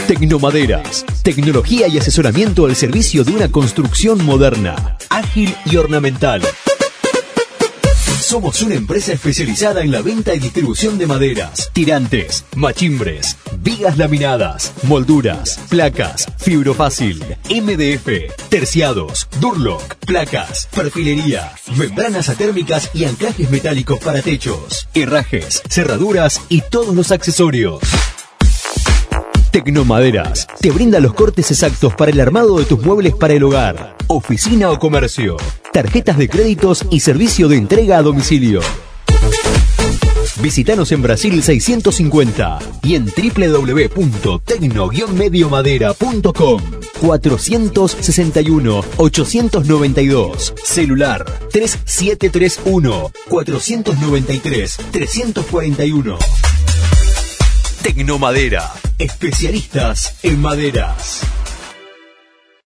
Tecnomaderas. Tecnología y asesoramiento al servicio de una construcción moderna, ágil y ornamental. Somos una empresa especializada en la venta y distribución de maderas, tirantes, machimbres, vigas laminadas, molduras, placas, fibrofácil, MDF, terciados, Durlock, placas, perfilería, membranas atérmicas y anclajes metálicos para techos, herrajes, cerraduras y todos los accesorios. Tecnomaderas te brinda los cortes exactos para el armado de tus muebles para el hogar, oficina o comercio, tarjetas de créditos y servicio de entrega a domicilio. Visítanos en Brasil 650 y en www.tecno-mediomadera.com. 461-892, celular 3731-493-341. Tecnomadera, especialistas en maderas.